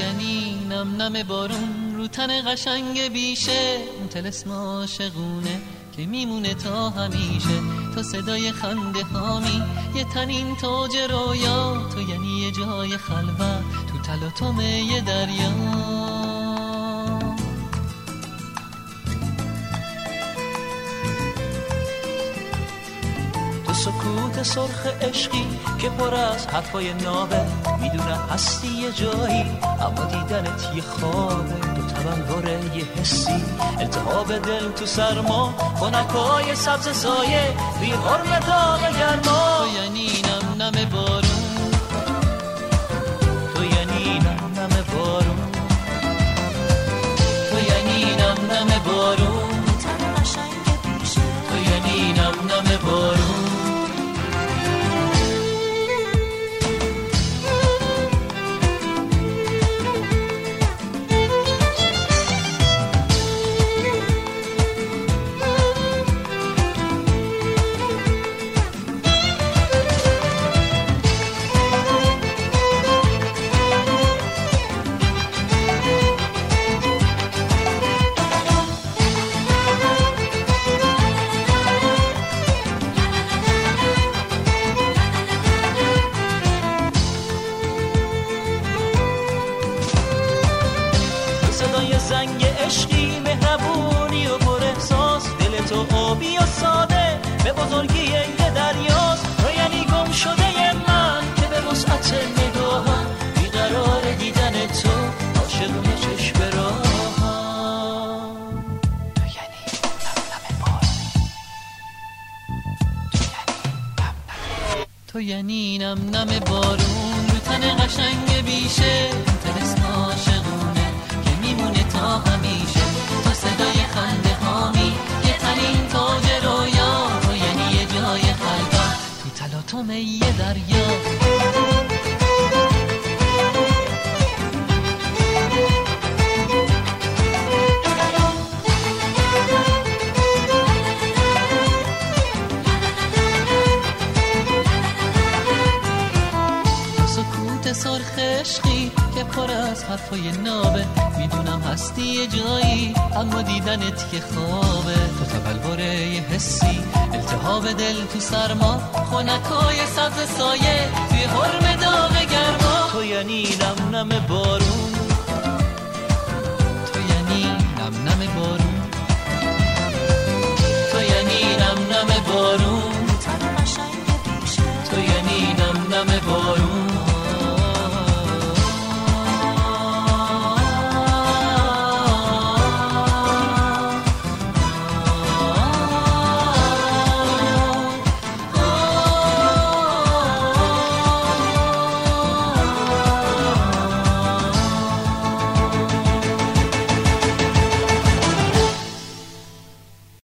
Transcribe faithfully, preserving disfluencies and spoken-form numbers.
یعنی نم نم بارون رو تن قشنگ بیشه، اون طلسم عاشقونه که میمونه تا همیشه. تو صدای خنده هامی یه تنین تاج رویا، تو یعنی یه جای خلوت تو تلاطم یه دریا. سکوت سرخ عشقی که پر از حرفای نابه، میدونم هستی یه جایی اما دیدنت یه خوابه. تو تبلوره یه حسی، التهاب دل تو سرما، خنکای سبز سایه توی قرم داغ گرما. تو یعنی نم نم بارون، تو یعنی نم نم بارون، تو یعنی نم نم بارون، تو یعنی نم نم بارون. صدای زنگ عشقی مهربونی و پر احساس، دل تو آبی و ساده به بزرگی یه دریاست. تو یعنی گم شده من که به وسعت نگاهم بیقرار دیدن تو، عاشقونه چشم راهم. تو یعنی نم نم بارون، تو یعنی نم نم بارون رو تن قشنگ بیشه، طلسم عاشقونه که میمونه تا همیشه. تو صدای خنده هامی یه تنین تاج رویا، تو یعنی یه جای خلوت تو تلاطم یه دریا. سرخ عشقی که پر از حرفای نابه، میدونم هستی یه جایی اما دیدنت یه خوابه. تو تبلوره یه حسی، التهاب دل تو سرما، خنکای سبز سایه توی حرم داغ گرما. تو یعنی نم نم بارون، تو یعنی نم نم بارون، تو یعنی نم نم بارون، تو یعنی نم نم بارون.